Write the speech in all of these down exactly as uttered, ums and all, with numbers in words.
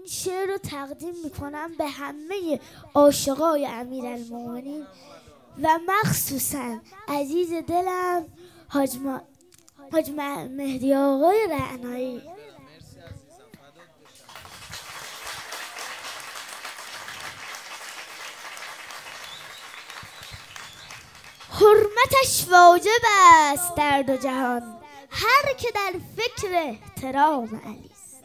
این شعر رو تقدیم میکنم به همه عاشقای امیرالمومنین و مخصوصا عزیز دلم حاج, ما... حاج مهدی آقای رعنایی. حرمتش واجب است در دو جهان، هر که در فکر احترام علی است.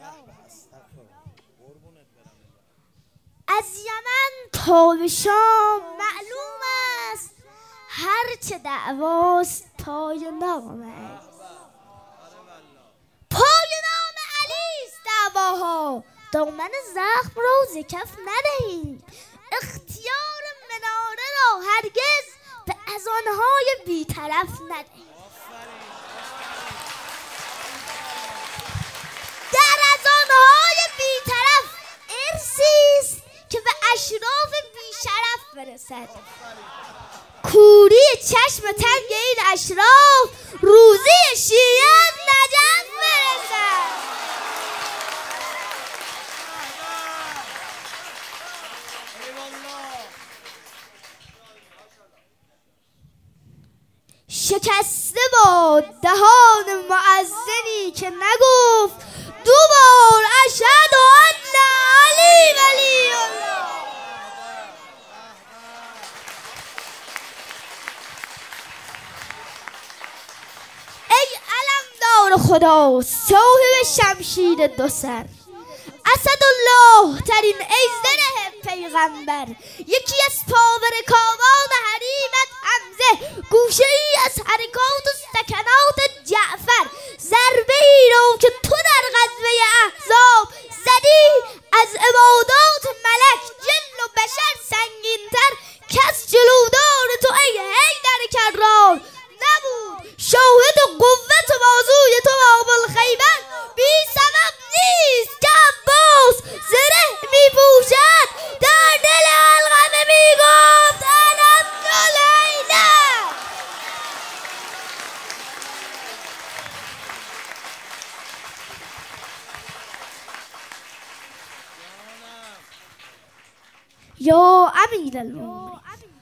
از یمن تا به شام معلوم است، هر چه دعواست پای نام علی است. پای نام علی است دعواها، دامن زخم را ز کف ندهید. اختیار مناره را هرگز به اذانهای بی‌طرف ندهید. در اذانهای بی‌طرف ارثی است که به اشراف بی‌شرف برسد. کوری چشم تنگ این اشراف روزی شیعه نجف برسد. شکسته باد دهان مؤذنی که نگفت دو بار اشهد ان علی ولی الله. ای علمدار خدا صاحب شمشیر دو سر، اسدالله ترین ایزده پیغمبر، یکی از پاورکاوان حریمت حمزه، گوشه ای از حرکات و سکنات جعفر، ضربه ای رو که تو در غزوه احزاب زدی از عبادات ملک جن و بشر سنگین‌تر، کس جلودار تو ای حیدر کرار نبود. شاهد قوت بازوی تو ابوالخیبر بی سبب نیست که عباس زره می پوشد، در دل علقمه می گفت الحمدلله. یا امیرالمومنین،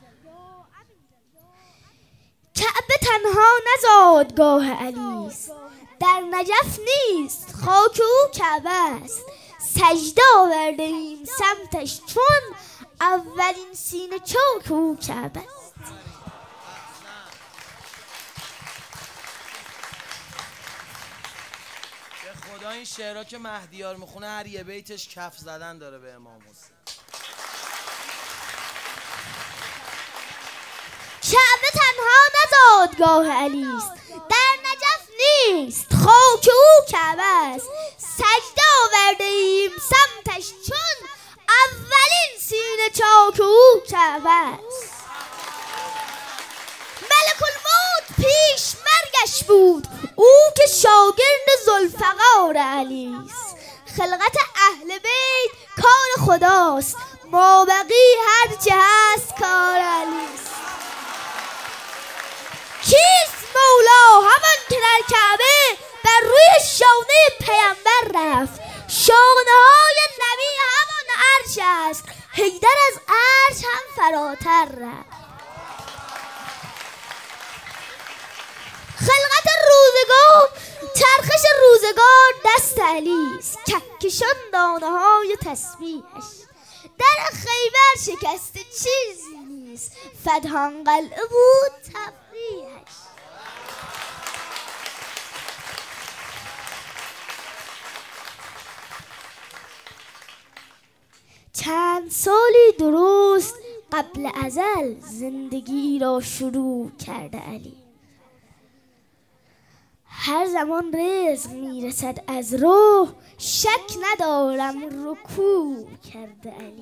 کعبه تنها نزادگاه علی است، در نجف نیست خاک او کعبه است. سجده آورده ایم سمتش چون اولین سینه چاک او کعبه است. به خدا این شعرها که مهدیار میخونه هر یه بیتش کف زدن داره به امام حسین. کعبه تنها نزادگاه علی است، در نجف نیست خاک او کعبه است. سجده آورده ایم سمتش چون اولین سینه چاک او کعبه است. ملک الموت پیش مرگش بود، او که شاگرد ذوالفقار علی است. خلقت اهل بیت کار خداست، مابقی هرچه هست کار علی است. کیست مولا؟ همان که در کعبه بر روی شانه پیامبر رفت. شانه های نبی همان عرش است، حیدر از عرش هم فراتر رفت. خلقت روزگار چرخش روزگار دست علی است، کهکشان دانه های تسبیحش. در خیبر شکسته چیزی نیست، فتحان قلعه بود تفریحش. چند سالی درست قبل ازل زندگی را شروع کرده علی. هر زمان رزق میرسد از روح، شک ندارم رکوع کرده علی.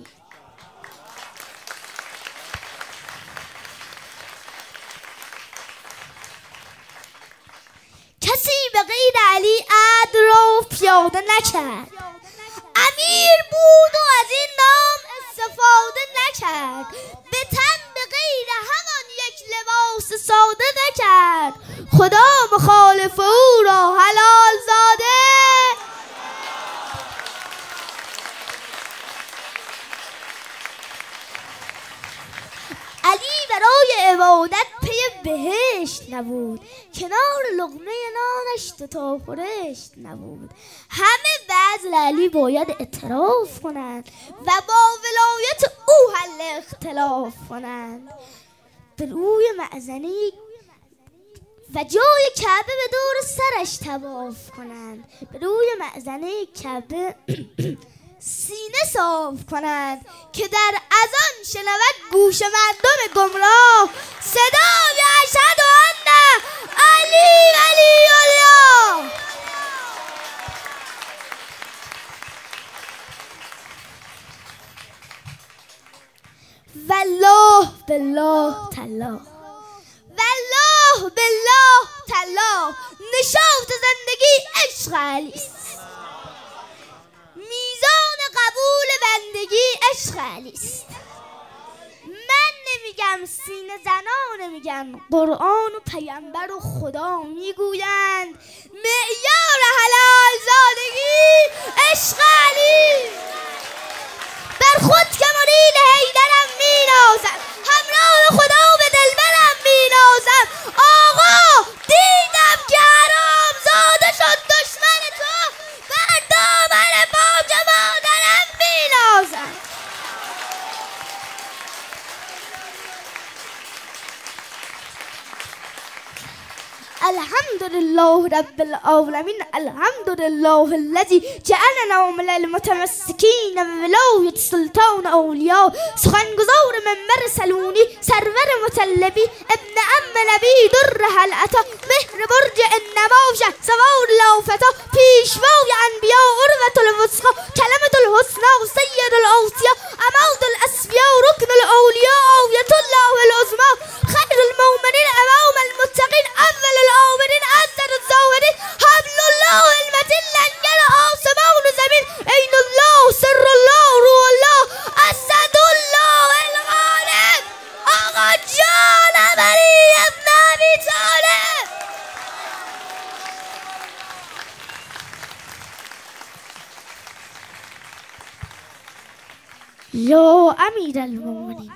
کسی به غیر علی عدل را پیاده نکرد. امیر بود و از این نام استفاده نکرد. به تن به غیر همان یک لباس ساده نکرد. خدا مخالف او را حلال زاده عبادت پی بهشت نبود، کنار لقمه نانش دوتا خورشت نبود. همه بذل علی باید اعتراف کنند و با ولایت او حل اختلاف کنند. به روی معزنی و جای کعبه به دور سرش طواف کنند، به روی معزنه کعبه سینه صاف کنند که در اذان شنود گوش مردم گمراه صدای اشهد ان علی ولی الله. والله بالله تالله، والله بالله تالله، نشاط زندگی عشق علی است، میزان قبول بندگی عشق علی است. من نمیگم، سینه زنان میگن، قرآن و پیامبر و خدا میگویند معیار حلال زادگی عشق علی. بر خود که مرید حیدرم مینازم، همراه خدا به دلبرم مینازم. آقا دیدم که حرام زاده شد دشمن تو، بر دامن پاک مادرم مینازم. الحمد لله رب العالمین، الحمد لله الذی جعلنا من المتمسکین بولایت سلطان اولیاء. سخنگزار منبر سلونی، سرور مطلبی، ابن ام نبی، در حلعتا، مهر برج انماشه، سوار لافتا، پیشوای انبیاء، عروة الوثقی، کلمة الحسنی، سید الاوصیاء، عماد الاسفیاء، رکن الاولیاء، آیت الله العظمی، خیر المؤمنین، امام المتقین، اول الآمرین، اصدر الزاهرین، حبل الله المتین، لنگر آسمان و زمین، عین الله، سر الله، روح الله، اسد الله الغالب، آقا جان علی ابن ابی طالب. یا امیر المؤمنین،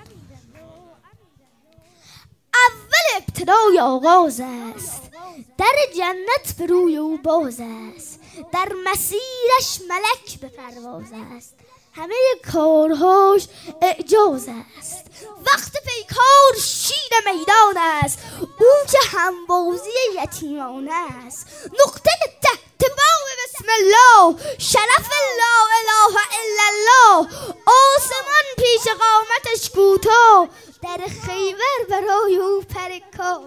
اول ابتدای آغاز است، در جنت به روی او باز است، در مسیرش ملک به پرواز است، همه کارهاش اعجاز است. وقت پیکار شیر میدان است، او که همبازی یتیمانه است. نقطه تحت باب بسم الله، شرف لا اله الا الله، آسمان پیش قامتش کوتاه، در خیبر برای او پرکا.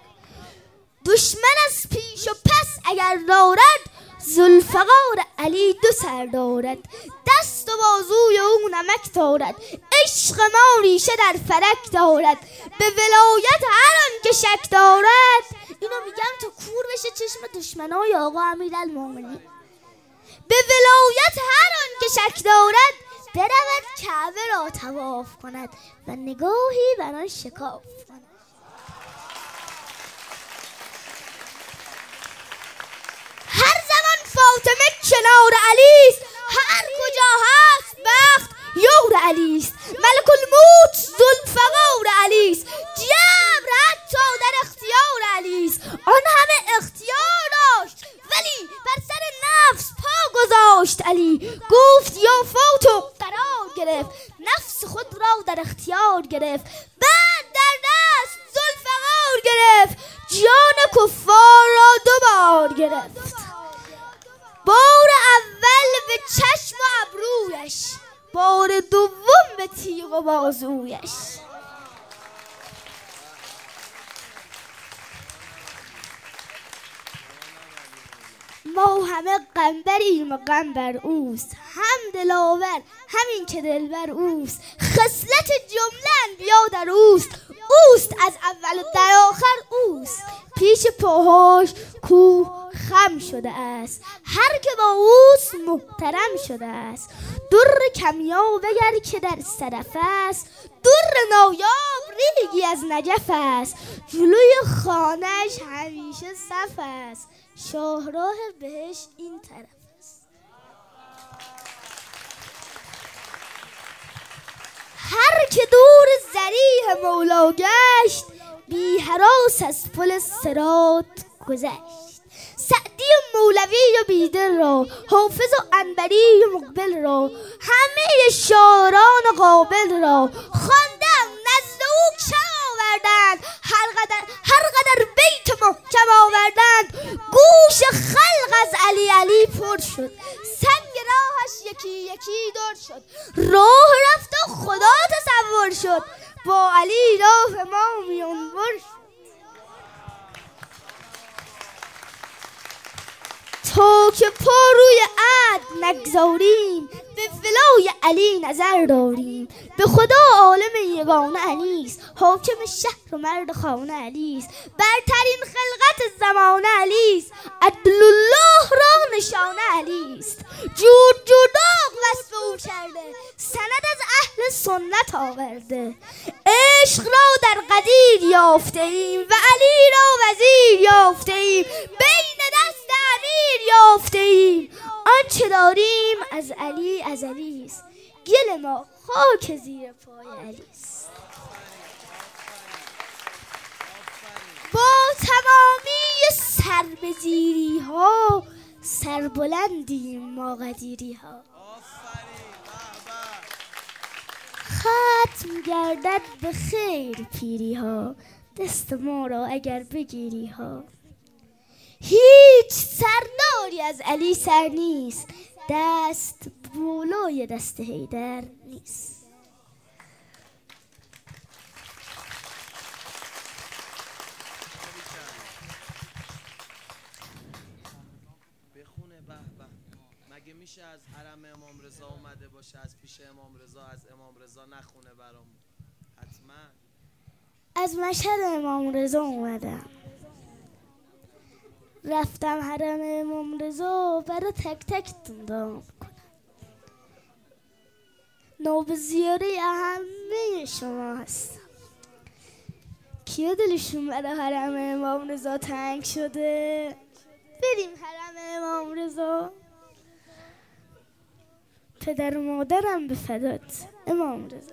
دشمن از پیش و پس اگر دارد، ذوالفقار علی دو سر دارد. دست و بازوی او نمک دارد، عشق ما ریشه در فلک دارد. به ولایت هر آن که شک دارد، اینو میگم تا کور بشه چشم دشمنای آقا امیرالمومنین. به ولایت هر آن که شک دارد، برود کعبه را طواف کند و نگاهی بر آن شکاف کند. هر زمان فاطمه کنار علی است، هر کجا هست بخت یار علی است. ملک الموت ذوالفقار علی است، جبر حتی در اختیار علی است. آن همه اختیار داشت ولی بر سر نفس پا گذاشت علی. گفت یا فاطمه قرار گرفت، نفس خود را در اختیار گرفت. بعد در دست ذوالفقار گرفت، جان کفار را دو بار گرفت. بار اول به چشم و ابرویش، بار دوم به تیغ و بازویش. ما همه قنبریم و قنبر اوست، هم دلاور همین که دلبر اوست. خصلت جمله انبیا در اوست، اوست از اول و در آخر اوست. پیش پاهاش کوه خم شده است، هر که با اوست محترم شده است. در کمیاب اگر که در صدف است، در نایاب ریگی از نجف است. جلوی خانهش همیشه صف است، شاهراه بهش این طرف است. هر که دور ذریح مولا گشت، بی هراس از پل صراط گذشت. سعدی و مولوی و بیدل را، حافظ و انبری و مقبل را، همه شاعران و قابل را خواندم، نزد او کم آوردند، هر قدر هر قدر بیت محکم آوردند. گوش خلق از علی علی پر شد، سنگ راهش یکی یکی در شد. راه رفت و خدا تصور شد، با علی راه ما میانور شد. تا که پا روی عد نگذاریم، به ولای علی نظر داریم. به خدا عالم یگانه علیست، حاکم شهر و مرد خانه علیست. برترین خلقت زمانه علیست، عدل الله را نشانه علیست. جور جور داغ وصف او کرده، سند از اهل سنت آورده. عشق را در قدیر یافته ایم، و علی را وزیر یافته ایم. بین دست امیر یافته ایم، آنچه داریم از علی ازلیست. گل ما خاک زیر پای علیست. با تمامی سربزیری ها، سربلندیم ما قدیری ها. ختم گردد به خیر پیری ها، دست ما را اگر بگیری ها. هیچ سرداری از علی سر نیست، دست بولای دست حیدر نیست. بخونه به به. مگه میشه از حرم امام رضا اومده باشه، از پیش امام رضا، از امام رضا نخونه برامون؟ حتما از مشهد امام رضا اومدم، رفتم حرم امام رضا، برای تک تکتون دعا کنم. نابزیاره همه شما هستم. کیا دلشون برای حرم امام رضا تنگ شده؟ بریم حرم امام رضا. پدر و مادرم به فدات امام رضا.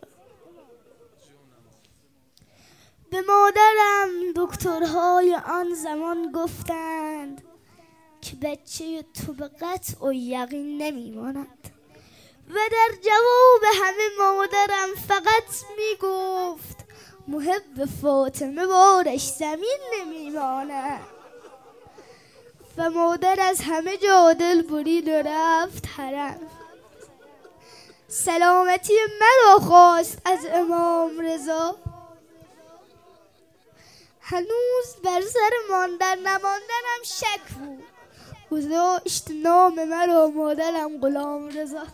به مادرم دکترهای آن زمان گفتند که بچه تو به قطع و یقین نمیماند، و در جواب همه مادرم فقط میگفت محب فاطمه بارش زمین نمیماند. و مادر از همه جا دل برید و رفت حرم. سلامتی مرا خواست از امام رضا، هنوز بر سر ماندن نماندنم شک بود. گذاشت نام مرا مادرم غلام رضا.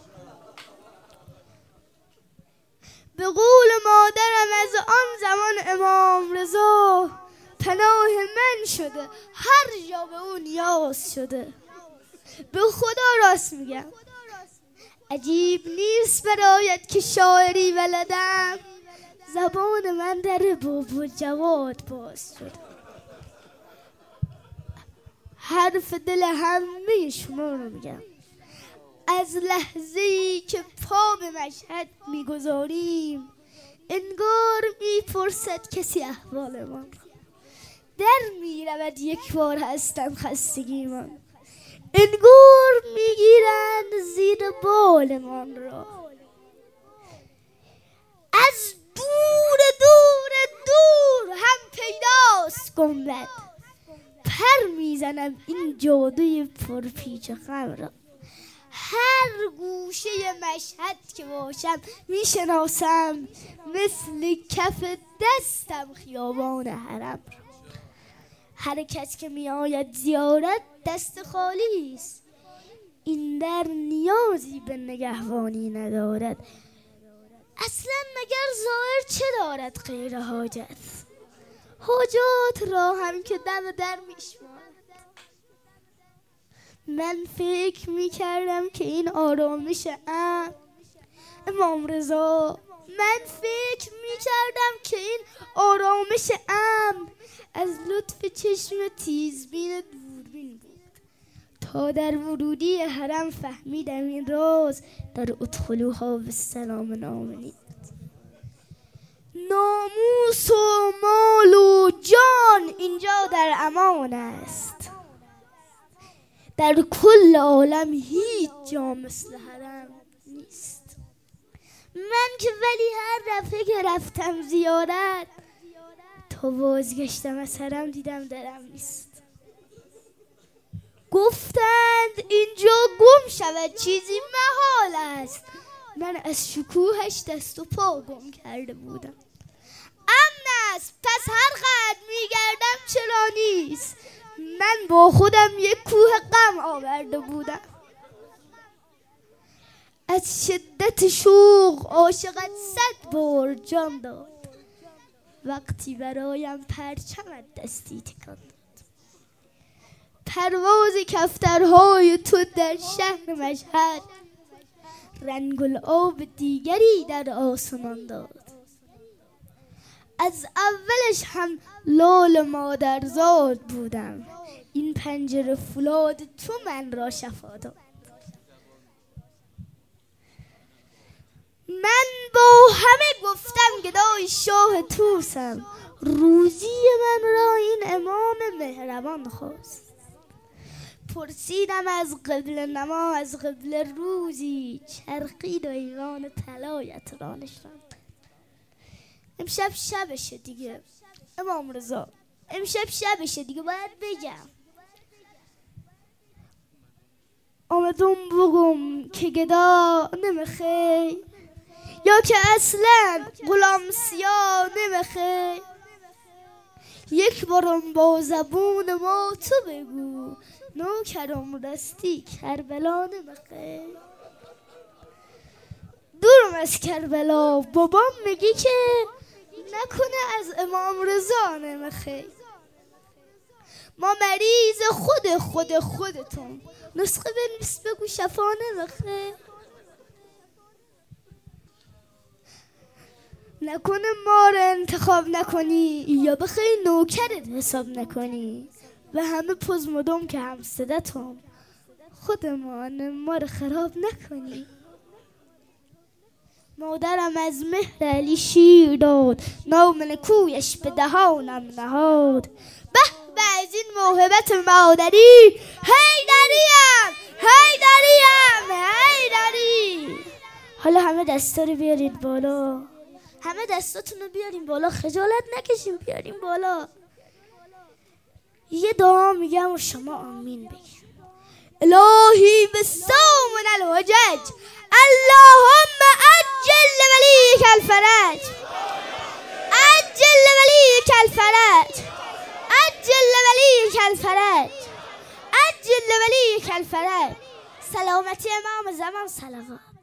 به قول مادرم از آن زمان امام رضا پناه من شده، هر جا به اون نیاز شده. به خدا راست میگم، عجیب نیست برایت که شاعری ولدم، زبان من در بلبل جواد باز شد. حرف دل همه شما رو میگم، از لحظه‌ای که پا به مشهد میگذاریم انگار میپرسد کسی احوال من را. در میرود یک بار هستن خستگی من، انگار میگیرند زیر بال من را. از دور دور دور هم پیداست گنبد، پر میزنم این جادوی پرپیچ و خم را. هر گوشه مشهد که باشم میشناسم، مثل کف دستم خیابان حرم را. هر کس که میآید زیارت دست خالی است، این در نیازی به نگهبانی ندارد. اصلا مگر ظاهر چه دارد غیر حاجت؟ حاجات را هم که دم در میشمارد. من فکر میکردم که این آرامش ام امام رضا، من فکر میکردم که این آرامش ام از لطف چشم تیزبین دوربین بود، تا در ورودی حرم فهمیدم این راز در ادخلوها بالسلام آمنین. ناموس و مال و جان اینجا در امان است. در کل عالم هیچ جا مثل حرم نیست. من که ولی هر دفعه که رفتم زیارت تا بازگشتم از حرم دیدم درم نیست. گفتند اینجا گم شود چیزی محال است. من از شکوهش دست و پا گم کرده بودم. امن است پس هر قدر میگردم چرا نیست. من با خودم یک کوه غم آورده بودم. از شدت شوق عاشقت صد بار جان داد. وقتی برایم پرچمت دستی تکان داد. پرواز کفترهای تو در شهر مشهد رنگ الآب دیگری در آسمان داد. از اولش هم لال مادرزاد بودم. این پنجره فولاد تو من را شفا داد. من با همه گفتم گدای شاه توسم. روزی من را این امام مهربان خواست. پرسیدم از قبله نما از قبله روزی چرخید و ایوان طلایت را نشاند. امشب شبشه دیگه امام رضا، امشب شبشه دیگه باید بگم. آمدم بگم که گدا نمیخی یا که اصلا غلام سیاه نمیخی. یک بارم با زبون ما تو بگو نوکرم راستی کربلا نمیخی. دورم از کربلا بابام میگی که نکنه از امام رضا نمیخی. ما مریض خود خود خودتون نسخه بنویس بگو شفا نمیخی. نکنه ما رو انتخاب نکنی یا بخوای نوکرت حساب نکنی و همه پوز مدام که هم صدتون خودمان ما رو خراب نکنی. مادرم از مهر علی شیر داد نام نکویش به دهانم نهاد. به به از این موهبت مادری حیدریم حیدریم حیدری. حالا همه دستا رو بیارید بالا. همه دستاتون رو بیاریم بالا. خجالت نکشیم بیاریم بالا. یه دعا میگم و شما آمین بگیم. الهی بالصوم من الحجج اللهم عجل لولیک الفرج عجل لولیک الفرج عجل لولیک الفرج عجل لولیک الفرج. سلامتی امام زمان صلوات.